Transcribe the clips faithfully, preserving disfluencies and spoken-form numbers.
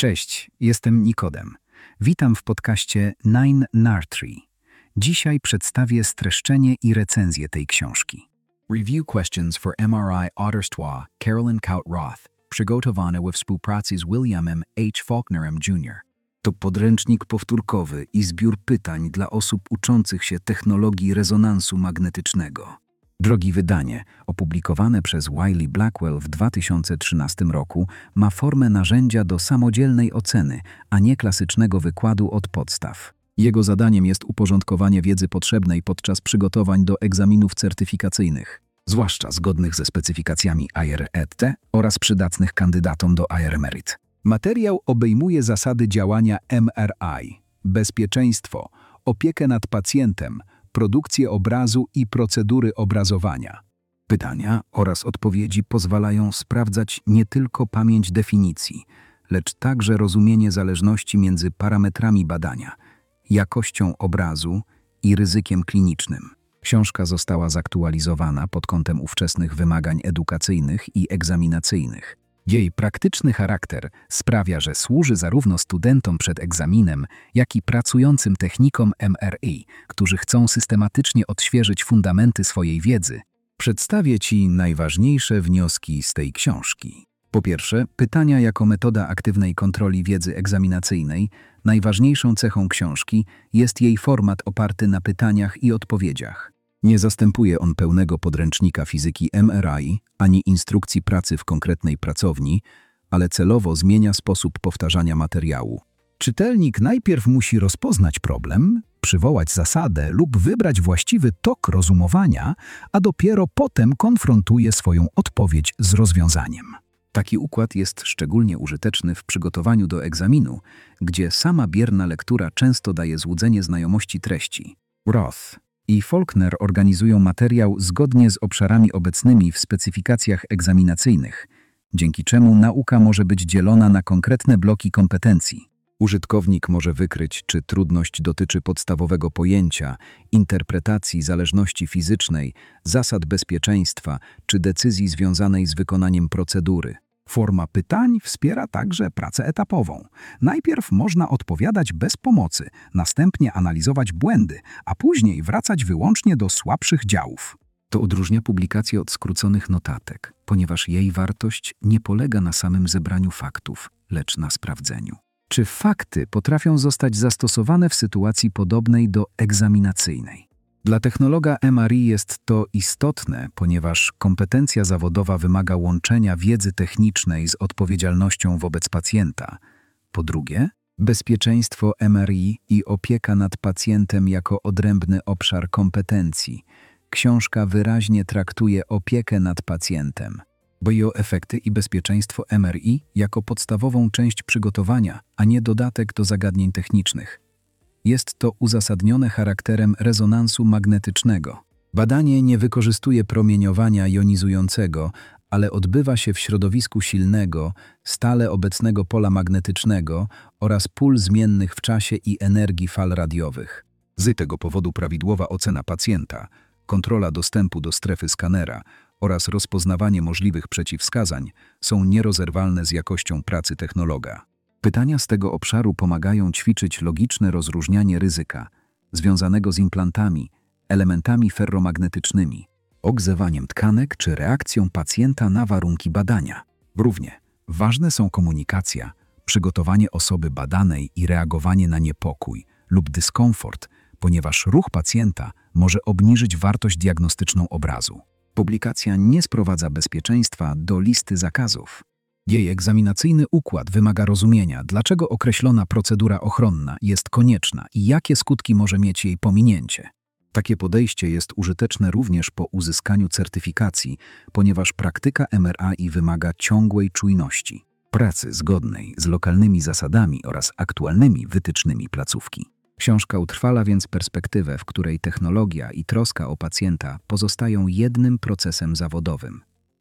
Cześć, jestem Nikodem. Witam w podcaście nine Nartree. Dzisiaj przedstawię streszczenie i recenzję tej książki. Review questions for M R I autorstwa Carolyn Kaut-Roth, przygotowane we współpracy z Williamem H. Faulknerem junior To podręcznik powtórkowy i zbiór pytań dla osób uczących się technologii rezonansu magnetycznego. Drogie wydanie, opublikowane przez Wiley Blackwell w dwa tysiące trzynastym roku, ma formę narzędzia do samodzielnej oceny, a nie klasycznego wykładu od podstaw. Jego zadaniem jest uporządkowanie wiedzy potrzebnej podczas przygotowań do egzaminów certyfikacyjnych, zwłaszcza zgodnych ze specyfikacjami I R E T oraz przydatnych kandydatom do I R Merit. Materiał obejmuje zasady działania M R I, bezpieczeństwo, opiekę nad pacjentem, produkcję obrazu i procedury obrazowania. Pytania oraz odpowiedzi pozwalają sprawdzać nie tylko pamięć definicji, lecz także rozumienie zależności między parametrami badania, jakością obrazu i ryzykiem klinicznym. Książka została zaktualizowana pod kątem ówczesnych wymagań edukacyjnych i egzaminacyjnych. Jej praktyczny charakter sprawia, że służy zarówno studentom przed egzaminem, jak i pracującym technikom M R I, którzy chcą systematycznie odświeżyć fundamenty swojej wiedzy. Przedstawię Ci najważniejsze wnioski z tej książki. Po pierwsze, pytania jako metoda aktywnej kontroli wiedzy egzaminacyjnej. Najważniejszą cechą książki jest jej format oparty na pytaniach i odpowiedziach. Nie zastępuje on pełnego podręcznika fizyki M R I ani instrukcji pracy w konkretnej pracowni, ale celowo zmienia sposób powtarzania materiału. Czytelnik najpierw musi rozpoznać problem, przywołać zasadę lub wybrać właściwy tok rozumowania, a dopiero potem konfrontuje swoją odpowiedź z rozwiązaniem. Taki układ jest szczególnie użyteczny w przygotowaniu do egzaminu, gdzie sama bierna lektura często daje złudzenie znajomości treści. Roth i Faulkner organizują materiał zgodnie z obszarami obecnymi w specyfikacjach egzaminacyjnych, dzięki czemu nauka może być dzielona na konkretne bloki kompetencji. Użytkownik może wykryć, czy trudność dotyczy podstawowego pojęcia, interpretacji zależności fizycznej, zasad bezpieczeństwa czy decyzji związanej z wykonaniem procedury. Forma pytań wspiera także pracę etapową. Najpierw można odpowiadać bez pomocy, następnie analizować błędy, a później wracać wyłącznie do słabszych działów. To odróżnia publikację od skróconych notatek, ponieważ jej wartość nie polega na samym zebraniu faktów, lecz na sprawdzeniu, czy fakty potrafią zostać zastosowane w sytuacji podobnej do egzaminacyjnej. Dla technologa M R I jest to istotne, ponieważ kompetencja zawodowa wymaga łączenia wiedzy technicznej z odpowiedzialnością wobec pacjenta. Po drugie, bezpieczeństwo M R I i opieka nad pacjentem jako odrębny obszar kompetencji. Książka wyraźnie traktuje opiekę nad pacjentem, bo jej efekty i bezpieczeństwo M R I jako podstawową część przygotowania, a nie dodatek do zagadnień technicznych. Jest to uzasadnione charakterem rezonansu magnetycznego. Badanie nie wykorzystuje promieniowania jonizującego, ale odbywa się w środowisku silnego, stale obecnego pola magnetycznego oraz pól zmiennych w czasie i energii fal radiowych. Z tego powodu prawidłowa ocena pacjenta, kontrola dostępu do strefy skanera oraz rozpoznawanie możliwych przeciwwskazań są nierozerwalne z jakością pracy technologa. Pytania z tego obszaru pomagają ćwiczyć logiczne rozróżnianie ryzyka związanego z implantami, elementami ferromagnetycznymi, ogrzewaniem tkanek czy reakcją pacjenta na warunki badania. Równie ważne są komunikacja, przygotowanie osoby badanej i reagowanie na niepokój lub dyskomfort, ponieważ ruch pacjenta może obniżyć wartość diagnostyczną obrazu. Publikacja nie sprowadza bezpieczeństwa do listy zakazów. Jej egzaminacyjny układ wymaga rozumienia, dlaczego określona procedura ochronna jest konieczna i jakie skutki może mieć jej pominięcie. Takie podejście jest użyteczne również po uzyskaniu certyfikacji, ponieważ praktyka M R I wymaga ciągłej czujności, pracy zgodnej z lokalnymi zasadami oraz aktualnymi wytycznymi placówki. Książka utrwala więc perspektywę, w której technologia i troska o pacjenta pozostają jednym procesem zawodowym.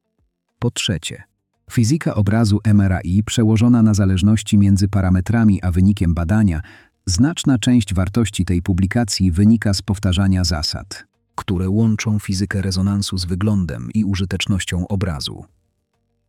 Po trzecie, fizyka obrazu M R I przełożona na zależności między parametrami a wynikiem badania. Znaczna część wartości tej publikacji wynika z powtarzania zasad, które łączą fizykę rezonansu z wyglądem i użytecznością obrazu.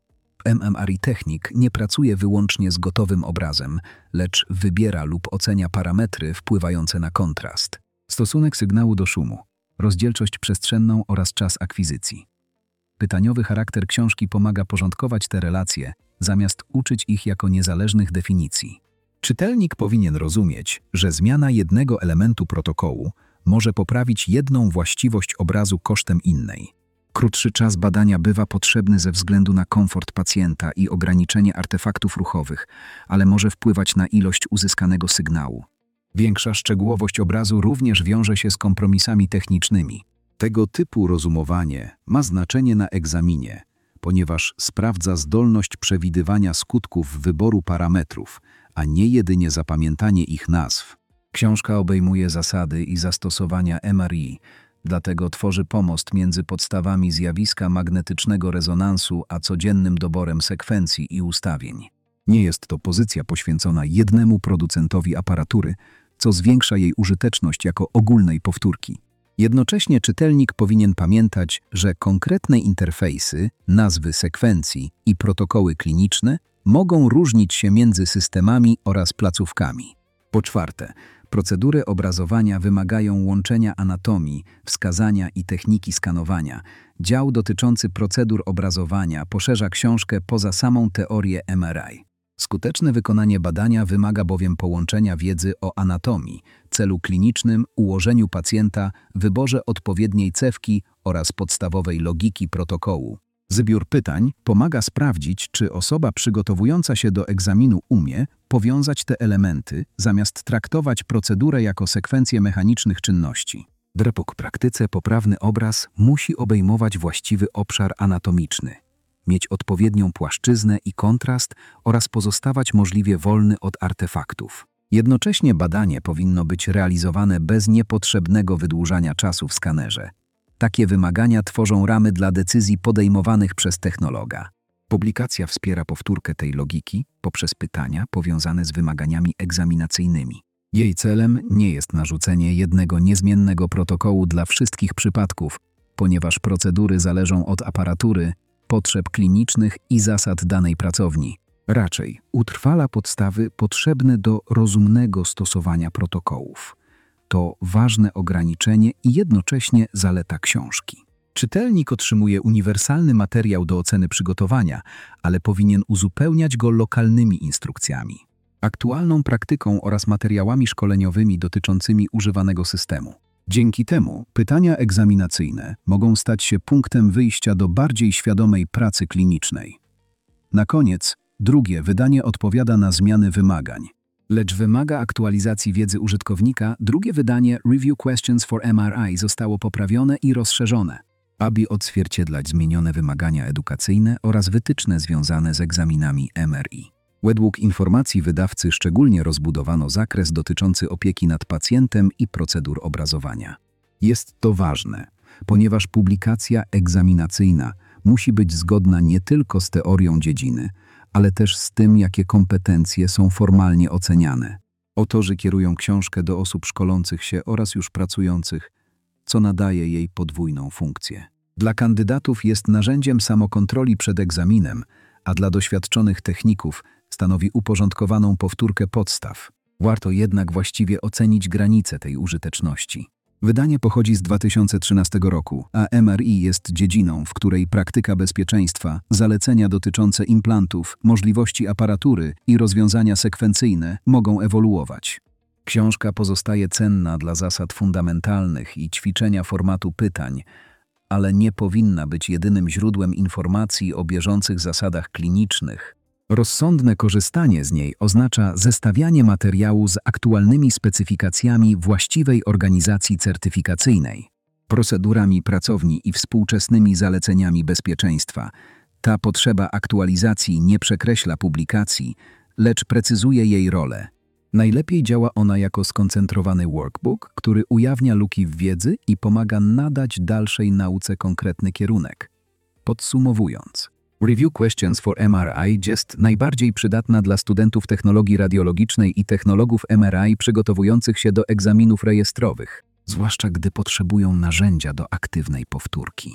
M M R I technik nie pracuje wyłącznie z gotowym obrazem, lecz wybiera lub ocenia parametry wpływające na kontrast, stosunek sygnału do szumu, rozdzielczość przestrzenną oraz czas akwizycji. Pytaniowy charakter książki pomaga porządkować te relacje, zamiast uczyć ich jako niezależnych definicji. Czytelnik powinien rozumieć, że zmiana jednego elementu protokołu może poprawić jedną właściwość obrazu kosztem innej. Krótszy czas badania bywa potrzebny ze względu na komfort pacjenta i ograniczenie artefaktów ruchowych, ale może wpływać na ilość uzyskanego sygnału. Większa szczegółowość obrazu również wiąże się z kompromisami technicznymi. Tego typu rozumowanie ma znaczenie na egzaminie, ponieważ sprawdza zdolność przewidywania skutków wyboru parametrów, a nie jedynie zapamiętanie ich nazw. Książka obejmuje zasady i zastosowania M R I, dlatego tworzy pomost między podstawami zjawiska magnetycznego rezonansu a codziennym doborem sekwencji i ustawień. Nie jest to pozycja poświęcona jednemu producentowi aparatury, co zwiększa jej użyteczność jako ogólnej powtórki. Jednocześnie czytelnik powinien pamiętać, że konkretne interfejsy, nazwy sekwencji i protokoły kliniczne mogą różnić się między systemami oraz placówkami. Po czwarte, procedury obrazowania wymagają łączenia anatomii, wskazania i techniki skanowania. Dział dotyczący procedur obrazowania poszerza książkę poza samą teorię M R I. Skuteczne wykonanie badania wymaga bowiem połączenia wiedzy o anatomii, celu klinicznym, ułożeniu pacjenta, wyborze odpowiedniej cewki oraz podstawowej logiki protokołu. Zbiór pytań pomaga sprawdzić, czy osoba przygotowująca się do egzaminu umie powiązać te elementy, zamiast traktować procedurę jako sekwencję mechanicznych czynności. W praktyce poprawny obraz musi obejmować właściwy obszar anatomiczny, mieć odpowiednią płaszczyznę i kontrast oraz pozostawać możliwie wolny od artefaktów. Jednocześnie badanie powinno być realizowane bez niepotrzebnego wydłużania czasu w skanerze. Takie wymagania tworzą ramy dla decyzji podejmowanych przez technologa. Publikacja wspiera powtórkę tej logiki poprzez pytania powiązane z wymaganiami egzaminacyjnymi. Jej celem nie jest narzucenie jednego niezmiennego protokołu dla wszystkich przypadków, ponieważ procedury zależą od aparatury, potrzeb klinicznych i zasad danej pracowni. Raczej utrwala podstawy potrzebne do rozumnego stosowania protokołów. To ważne ograniczenie i jednocześnie zaleta książki. Czytelnik otrzymuje uniwersalny materiał do oceny przygotowania, ale powinien uzupełniać go lokalnymi instrukcjami, aktualną praktyką oraz materiałami szkoleniowymi dotyczącymi używanego systemu. Dzięki temu pytania egzaminacyjne mogą stać się punktem wyjścia do bardziej świadomej pracy klinicznej. Na koniec, drugie wydanie odpowiada na zmiany wymagań, lecz wymaga aktualizacji wiedzy użytkownika. Drugie wydanie Review Questions for M R I zostało poprawione i rozszerzone, aby odzwierciedlać zmienione wymagania edukacyjne oraz wytyczne związane z egzaminami M R I. Według informacji wydawcy szczególnie rozbudowano zakres dotyczący opieki nad pacjentem i procedur obrazowania. Jest to ważne, ponieważ publikacja egzaminacyjna musi być zgodna nie tylko z teorią dziedziny, ale też z tym, jakie kompetencje są formalnie oceniane. Autorzy kierują książkę do osób szkolących się oraz już pracujących, co nadaje jej podwójną funkcję. Dla kandydatów jest narzędziem samokontroli przed egzaminem, a dla doświadczonych techników stanowi uporządkowaną powtórkę podstaw. Warto jednak właściwie ocenić granice tej użyteczności. Wydanie pochodzi z dwa tysiące trzynastego roku, a M R I jest dziedziną, w której praktyka bezpieczeństwa, zalecenia dotyczące implantów, możliwości aparatury i rozwiązania sekwencyjne mogą ewoluować. Książka pozostaje cenna dla zasad fundamentalnych i ćwiczenia formatu pytań, ale nie powinna być jedynym źródłem informacji o bieżących zasadach klinicznych. Rozsądne korzystanie z niej oznacza zestawianie materiału z aktualnymi specyfikacjami właściwej organizacji certyfikacyjnej, procedurami pracowni i współczesnymi zaleceniami bezpieczeństwa. Ta potrzeba aktualizacji nie przekreśla publikacji, lecz precyzuje jej rolę. Najlepiej działa ona jako skoncentrowany workbook, który ujawnia luki w wiedzy i pomaga nadać dalszej nauce konkretny kierunek. Podsumowując, Review Questions for M R I jest najbardziej przydatna dla studentów technologii radiologicznej i technologów M R I przygotowujących się do egzaminów rejestrowych, zwłaszcza gdy potrzebują narzędzia do aktywnej powtórki.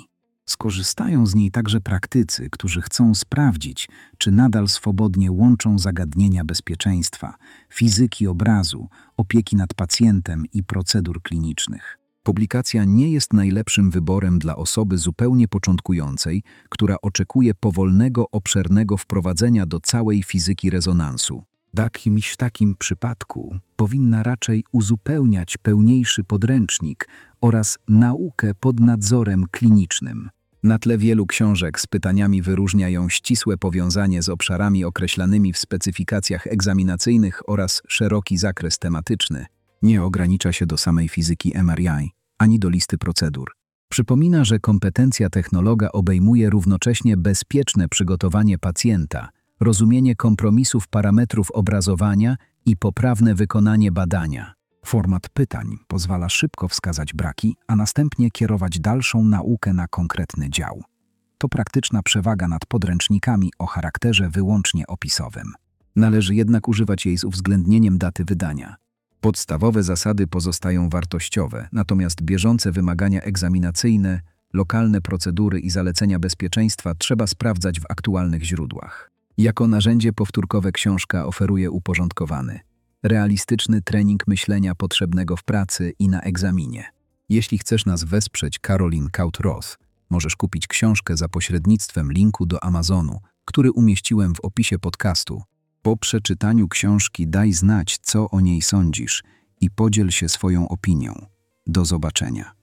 Skorzystają z niej także praktycy, którzy chcą sprawdzić, czy nadal swobodnie łączą zagadnienia bezpieczeństwa, fizyki obrazu, opieki nad pacjentem i procedur klinicznych. Publikacja nie jest najlepszym wyborem dla osoby zupełnie początkującej, która oczekuje powolnego, obszernego wprowadzenia do całej fizyki rezonansu. W jakimś takim przypadku powinna raczej uzupełniać pełniejszy podręcznik oraz naukę pod nadzorem klinicznym. Na tle wielu książek z pytaniami wyróżniają ścisłe powiązanie z obszarami określanymi w specyfikacjach egzaminacyjnych oraz szeroki zakres tematyczny. Nie ogranicza się do samej fizyki M R I, ani do listy procedur. Przypomina, że kompetencja technologa obejmuje równocześnie bezpieczne przygotowanie pacjenta, rozumienie kompromisów parametrów obrazowania i poprawne wykonanie badania. Format pytań pozwala szybko wskazać braki, a następnie kierować dalszą naukę na konkretny dział. To praktyczna przewaga nad podręcznikami o charakterze wyłącznie opisowym. Należy jednak używać jej z uwzględnieniem daty wydania. Podstawowe zasady pozostają wartościowe, natomiast bieżące wymagania egzaminacyjne, lokalne procedury i zalecenia bezpieczeństwa trzeba sprawdzać w aktualnych źródłach. Jako narzędzie powtórkowe książka oferuje uporządkowany, realistyczny trening myślenia potrzebnego w pracy i na egzaminie. Jeśli chcesz nas wesprzeć, Caroline Kaut-Roth, możesz kupić książkę za pośrednictwem linku do Amazonu, który umieściłem w opisie podcastu. Po przeczytaniu książki daj znać, co o niej sądzisz i podziel się swoją opinią. Do zobaczenia.